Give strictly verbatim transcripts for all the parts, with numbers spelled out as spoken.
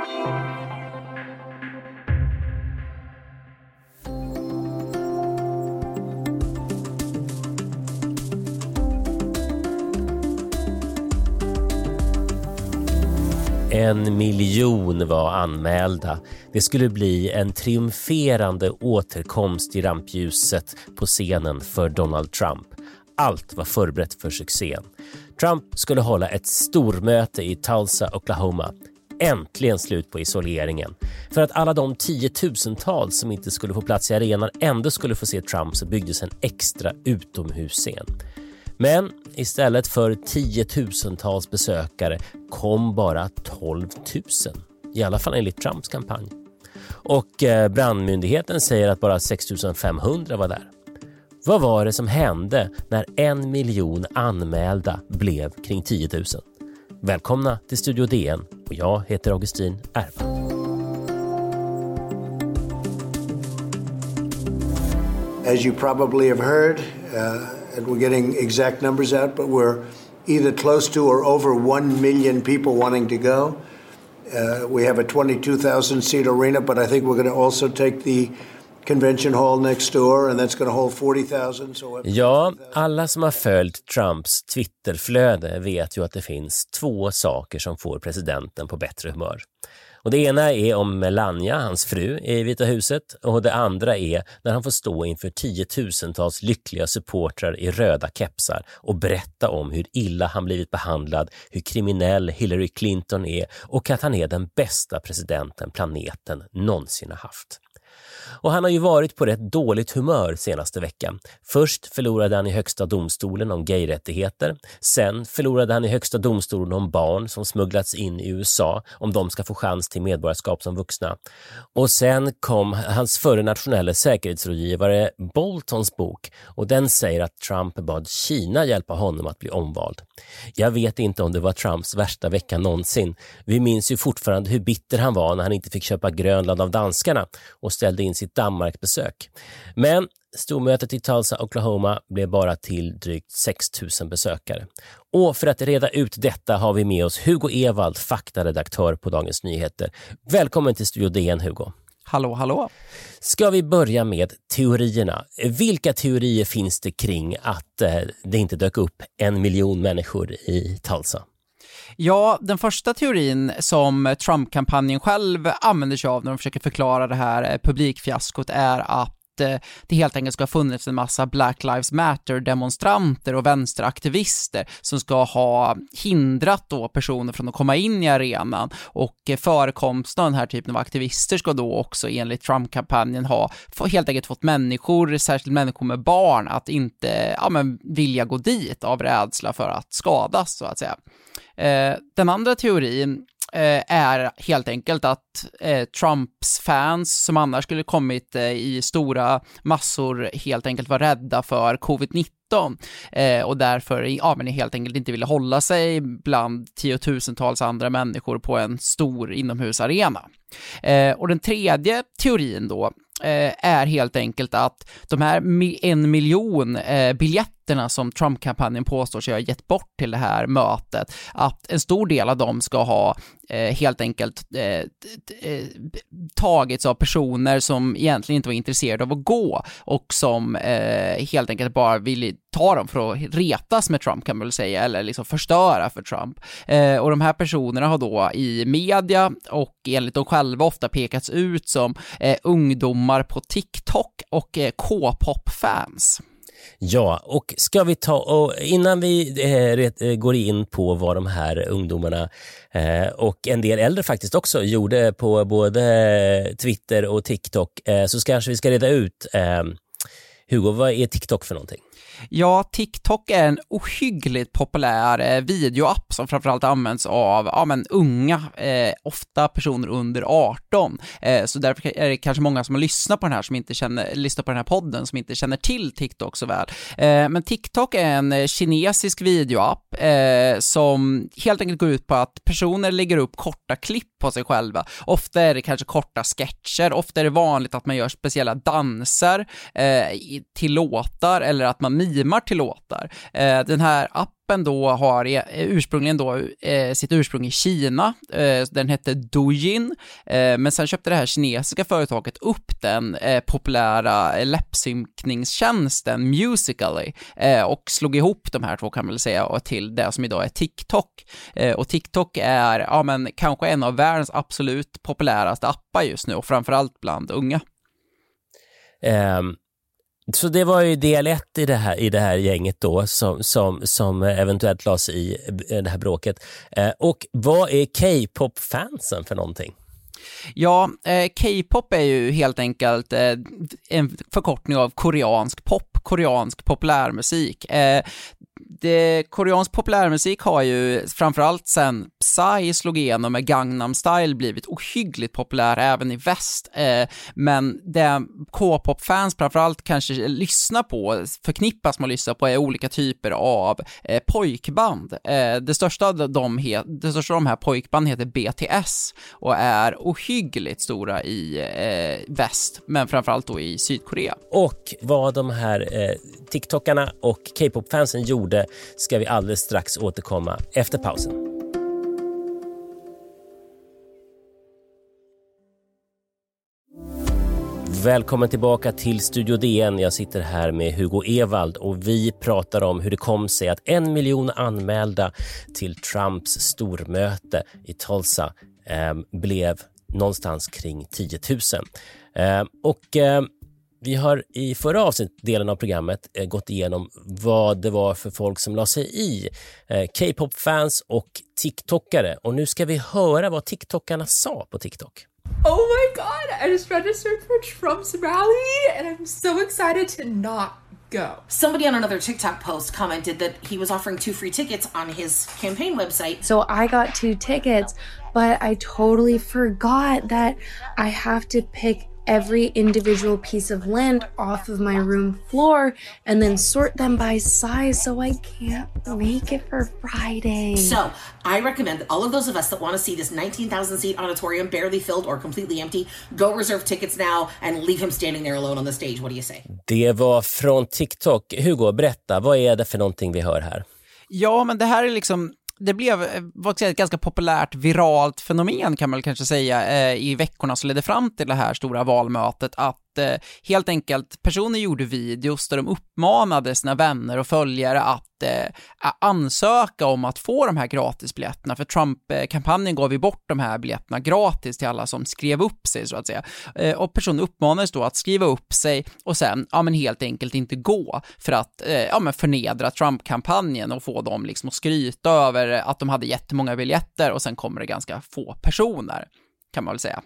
En miljon var anmälda. Det skulle bli en triumferande återkomst i rampljuset på scenen för Donald Trump. Allt var förberett för succén. Trump skulle hålla ett stormöte i Tulsa, Oklahoma. Äntligen slut på isoleringen. För att alla de tiotusentals som inte skulle få plats i arenan ändå skulle få se Trump så byggdes en extra utomhusscen. Men istället för tiotusentals besökare kom bara tolv tusen. I alla fall enligt Trumps kampanj. Och brandmyndigheten säger att bara sex tusen femhundra var där. Vad var det som hände när en miljon anmälda blev kring tio tusen? Välkomna till Studio D N och jag heter Augustin Erba. As you probably have heard, uh... and we're getting exact numbers out, but we're either close to or over one million people wanting to go. Uh, we have a twenty-two thousand seat arena, but I think we're going to also take the convention hall next door, and that's going to hold forty thousand. So ja, alla som har följt Trumps Twitterflöde vet ju att det finns två saker som får presidenten på bättre humör. Och det ena är om Melania, hans fru, i Vita huset. Och det andra är när han får stå inför tiotusentals lyckliga supportrar i röda kepsar och berätta om hur illa han blivit behandlad, hur kriminell Hillary Clinton är och att han är den bästa presidenten planeten någonsin har haft. Och han har ju varit på rätt dåligt humör senaste veckan. Först förlorade han i högsta domstolen om gayrättigheter. Sen förlorade han i högsta domstolen om barn som smugglats in i U S A om de ska få chans till medborgarskap som vuxna. Och sen kom hans förre nationella säkerhetsrådgivare Boltons bok och den säger att Trump bad Kina hjälpa honom att bli omvald. Jag vet inte om det var Trumps värsta vecka någonsin. Vi minns ju fortfarande hur bitter han var när han inte fick köpa Grönland av danskarna och ställde in sitt Danmarkbesök. Men stormötet i Tulsa, Oklahoma blev bara till drygt sex tusen besökare. Och för att reda ut detta har vi med oss Hugo Ewald, faktaredaktör på Dagens Nyheter. Välkommen till Studio D N, Hugo. Hallå, hallå. Ska vi börja med teorierna? Vilka teorier finns det kring att eh, det inte dök upp en miljon människor i Tulsa? Ja, den första teorin som Trump-kampanjen själv använder sig av när de försöker förklara det här publikfiaskot är att det helt enkelt ska ha funnits en massa Black Lives Matter-demonstranter och vänsteraktivister som ska ha hindrat då personer från att komma in i arenan, och förekomsten av den här typen av aktivister ska då också enligt Trump-kampanjen ha helt enkelt fått människor, särskilt människor med barn, att inte ja, men vilja gå dit av rädsla för att skadas, så att säga. Eh, den andra teorin är helt enkelt att eh, Trumps fans som annars skulle kommit eh, i stora massor helt enkelt var rädda för covid nitton eh, och därför ja, men helt enkelt inte ville hålla sig bland tiotusentals andra människor på en stor inomhusarena. Eh, och den tredje teorin då eh, är helt enkelt att de här mi- en miljon eh, biljetterna som Trump-kampanjen påstår sig ha gett bort till det här mötet, att en stor del av dem ska ha eh, helt enkelt eh, t- eh, tagits av personer som egentligen inte var intresserade av att gå och som eh, helt enkelt bara ville ta dem för att retas med Trump, kan man väl säga, eller liksom förstöra för Trump. Eh, och de här personerna har då i media och enligt dem själva ofta pekats ut som eh, ungdomar på TikTok och eh, K-pop-fans. Ja, och ska vi ta, och innan vi eh, går in på vad de här ungdomarna eh, och en del äldre faktiskt också gjorde på både Twitter och TikTok, eh, så kanske vi ska reda ut, eh, Hugo, vad är TikTok för någonting? Ja, TikTok är en ohyggligt populär eh, videoapp som framförallt används av ja, men unga, eh, ofta personer under arton. Eh, så därför är det kanske många som har lyssnat på den här som inte känner, lyssnar på den här podden som inte känner till TikTok så väl. Eh, men TikTok är en eh, kinesisk videoapp eh, som helt enkelt går ut på att personer lägger upp korta klipp på sig själva. Ofta är det kanske korta sketcher, ofta är det vanligt att man gör speciella danser eh, till låtar, eller att man mimar till låtar. Eh, den här appen då har eh, ursprungligen då eh, sitt ursprung i Kina. Eh, den hette Douyin, eh, men sen köpte det här kinesiska företaget upp den eh, populära läppsynkningstjänsten Musical.ly eh, och slog ihop de här två, kan man väl säga, och till det som idag är TikTok. Eh, och TikTok är ja, men kanske en av världens absolut populäraste appar just nu, och framförallt bland unga. Um, så det var ju del ett i det här, i det här gänget då som, som, som eventuellt lades i det här bråket. Uh, och vad är K-pop-fansen för någonting? Ja, eh, K-pop är ju helt enkelt eh, en förkortning av koreansk pop, koreansk populärmusik. Eh, det, koreansk populärmusik har ju framförallt sen Psy slog igenom med Gangnam Style blivit ohyggligt populär även i väst. Eh, men det K-pop-fans framförallt kanske lyssnar på, förknippas med att lyssna på är olika typer av eh, pojkband. Eh, det, största av de he- det största av de här pojkband heter B T S och är ohyggligt stora i eh, väst, men framförallt då i Sydkorea. Och vad de här eh, TikTokarna och K-pop-fansen gjorde ska vi alldeles strax återkomma efter pausen. Välkommen tillbaka till Studio D N. Jag sitter här med Hugo Ewald och vi pratar om hur det kom sig att en miljon anmälda till Trumps stormöte i Tulsa eh, blev någonstans kring tio tusen. Eh, och eh, vi har i förra avsnittdelen av programmet eh, gått igenom vad det var för folk som la sig i. Eh, K-pop-fans och TikTokare. Och nu ska vi höra vad TikTokarna sa på TikTok. Oh my god, I just registered for Trump's rally and I'm so excited to not go. Somebody on another TikTok post commented that he was offering two free tickets on his campaign website. So I got two tickets, but I totally forgot that I have to pick every individual piece of land off of my room floor and then sort them by size, so I can't make it for Friday. So I recommend that all of those of us that want to see this nineteen thousand seat auditorium barely filled or completely empty, go reserve tickets now and leave him standing there alone on the stage. What do you say? Det var från TikTok. Hugo, berätta, vad är det för någonting vi hör här? Ja, men det här är liksom... Det blev vad ska jag säga, ett ganska populärt viralt fenomen kan man väl kanske säga eh, i veckorna som ledde fram till det här stora valmötet, att eh, helt enkelt personer gjorde videos där de uppmanade sina vänner och följare att eh, ansöka om att få de här gratisbiljetterna, för Trump-kampanjen gav ju bort de här biljetterna gratis till alla som skrev upp sig så att säga, eh, och personer uppmanades då att skriva upp sig och sen ja, men helt enkelt inte gå för att eh, ja, men förnedra Trump-kampanjen och få dem liksom att skryta över att de hade jättemånga biljetter och sen kommer det ganska få personer, kan man väl säga.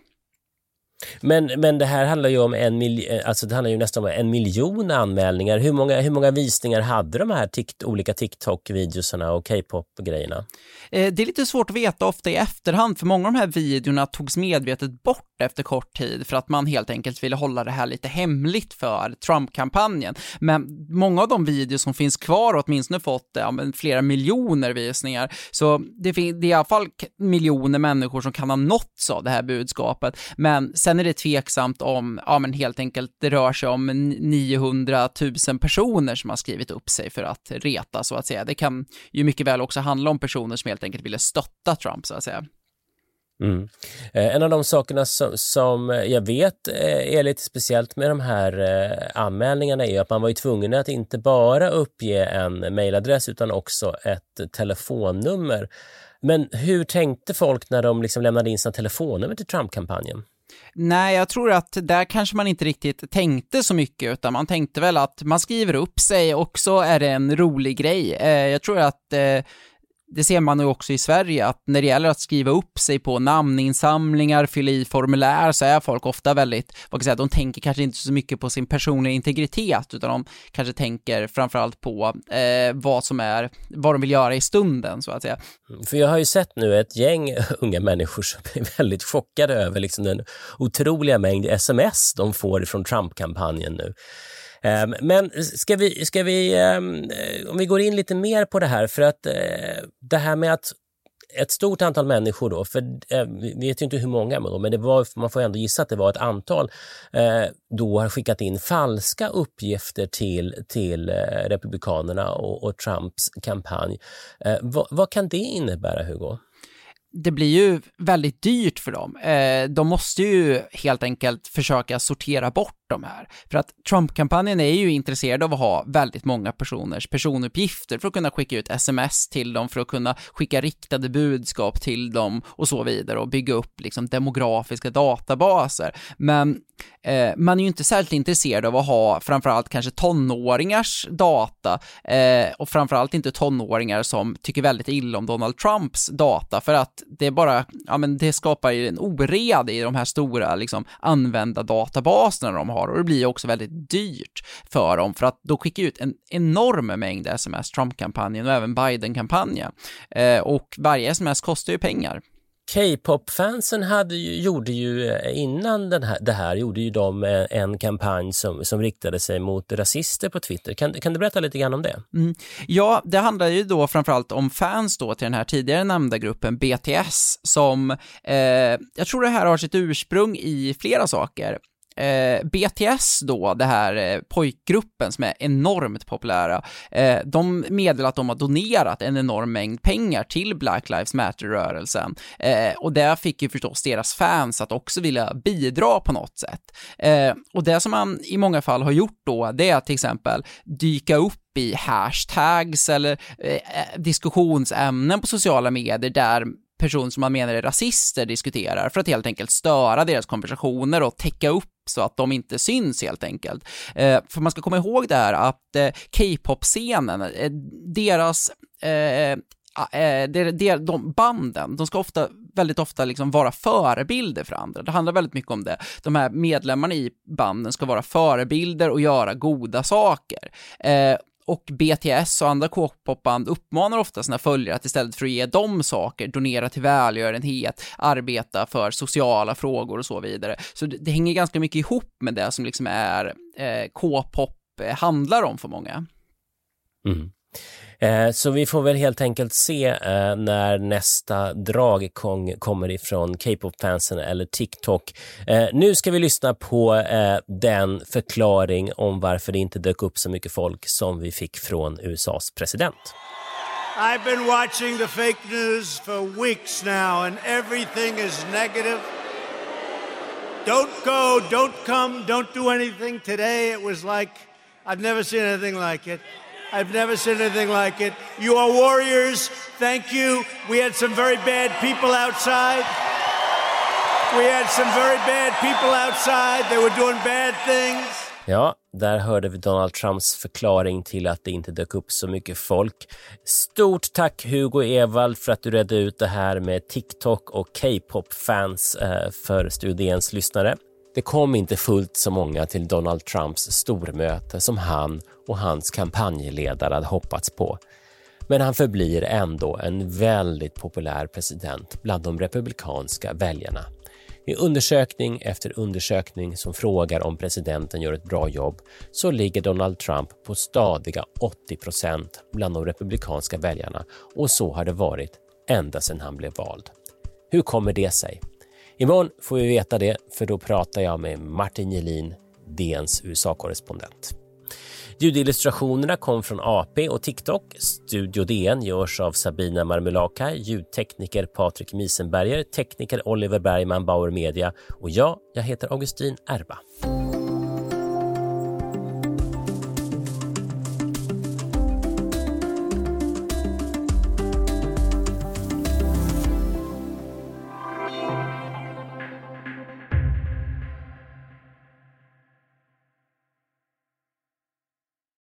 Men, men det här handlar ju om en miljon, alltså det handlar ju nästan om en miljon anmälningar. Hur många, hur många visningar hade de här tikt, olika TikTok-videosarna och K-pop-grejerna? Eh, det är lite svårt att veta ofta i efterhand, för många av de här videorna togs medvetet bort efter kort tid för att man helt enkelt ville hålla det här lite hemligt för Trump-kampanjen. Men många av de videos som finns kvar har åtminstone fått ja, men flera miljoner visningar. Så det, fin- det är i alla fall miljoner människor som kan ha nåtts av det här budskapet. Men sen är det tveksamt om, ja men helt enkelt det rör sig om niohundratusen personer som har skrivit upp sig för att reta så att säga. Det kan ju mycket väl också handla om personer som helt enkelt ville stötta Trump så att säga. Mm. Eh, en av de sakerna som, som jag vet eh, är lite speciellt med de här eh, anmälningarna är att man var ju tvungen att inte bara uppge en mejladress utan också ett telefonnummer. Men hur tänkte folk när de liksom lämnade in sina telefonnummer till Trump-kampanjen? Nej, jag tror att där kanske man inte riktigt tänkte så mycket, utan man tänkte väl att man skriver upp sig och så är det en rolig grej. Eh, jag tror att eh, det ser man ju också i Sverige, att när det gäller att skriva upp sig på namninsamlingar, fylla i formulär, så är folk ofta väldigt, vad ska jag säga, de tänker kanske inte så mycket på sin personliga integritet, utan de kanske tänker framförallt på eh, vad som är, vad de vill göra i stunden så att säga. För jag har ju sett nu ett gäng unga människor som är väldigt chockade över liksom den otroliga mängd sms de får från Trump-kampanjen nu. Men ska vi, ska vi, om vi går in lite mer på det här, för att det här med att ett stort antal människor då, för eh, vi vet ju inte hur många, men det var, man får ändå gissa att det var ett antal, eh, då har skickat in falska uppgifter till, till eh, Republikanerna och, och Trumps kampanj. Eh, vad, vad kan det innebära, Hugo? Det blir ju väldigt dyrt för dem. Eh, de måste ju helt enkelt försöka sortera bort de här. För att Trump-kampanjen är ju intresserad av att ha väldigt många personers personuppgifter för att kunna skicka ut sms till dem, för att kunna skicka riktade budskap till dem och så vidare, och bygga upp liksom demografiska databaser. Men eh, man är ju inte särskilt intresserad av att ha framförallt kanske tonåringars data, eh, och framförallt inte tonåringar som tycker väldigt illa om Donald Trumps data, för att det är bara, ja men det skapar ju en oreda i de här stora liksom använda databaserna de har, och det blir också väldigt dyrt för dem, för att då skickar ut en enorm mängd sms, Trump-kampanjen och även Biden-kampanjen, eh, och varje sms kostar ju pengar. K-pop-fansen hade ju, gjorde ju innan den här, det här gjorde ju de en kampanj som, som riktade sig mot rasister på Twitter. Kan, kan du berätta lite grann om det? Mm. Ja, det handlar ju då framförallt om fans då till den här tidigare nämnda gruppen B T S, som eh, jag tror det här har sitt ursprung i flera saker. Eh, B T S då, det här eh, pojkgruppen som är enormt populära, eh, de meddelar att de har donerat en enorm mängd pengar till Black Lives Matter-rörelsen, eh, och det fick ju förstås deras fans att också vilja bidra på något sätt. Eh, och det som man i många fall har gjort då, det är att till exempel dyka upp i hashtags eller eh, diskussionsämnen på sociala medier där personer som man menar är rasister diskuterar, för att helt enkelt störa deras konversationer och täcka upp så att de inte syns helt enkelt. Eh, för man ska komma ihåg det här att eh, K-pop-scenen, eh, deras eh, eh, de, de, de banden, de ska ofta, väldigt ofta liksom vara förebilder för andra. Det handlar väldigt mycket om det. De här medlemmarna i banden ska vara förebilder och göra goda saker. Eh, Och B T S och andra K-popband uppmanar ofta sina följare att istället för att ge dem saker, donera till välgörenhet, arbeta för sociala frågor och så vidare. Så det, det hänger ganska mycket ihop med det som liksom är eh, K-pop eh, handlar om för många. Mm. Eh, så vi får väl helt enkelt se eh, när nästa drag kom, kommer ifrån K-pop-fansen eller TikTok. Eh, nu ska vi lyssna på eh, den förklaring om varför det inte dök upp så mycket folk som vi fick från U S A:s president. I've been watching the fake news for weeks now, and everything is negative. Don't go, don't come, don't do anything. Today it was like, I've never seen anything like it. I've never seen anything like it. You are warriors. Thank you. We had some very bad people outside. We had some very bad people outside. They were doing bad things. Ja, där hörde vi Donald Trumps förklaring till att det inte dök upp så mycket folk. Stort tack Hugo Ewald för att du redde ut det här med TikTok och K-pop-fans eh, för Studiens lyssnare. Det kom inte fullt så många till Donald Trumps stormöte som han och hans kampanjledare hade hoppats på. Men han förblir ändå en väldigt populär president bland de republikanska väljarna. I undersökning efter undersökning som frågar om presidenten gör ett bra jobb så ligger Donald Trump på stadiga åttio procent bland de republikanska väljarna, och så har det varit ända sedan han blev vald. Hur kommer det sig? Imorgon får vi veta det, för då pratar jag med Martin Jelin, D N:s U S A-korrespondent. Ljudillustrationerna kom från A P och TikTok. Studio D N görs av Sabina Marmulaka, ljudtekniker Patrik Miesenberger, tekniker Oliver Bergman, Bauer Media, och jag, jag heter Augustin Erba.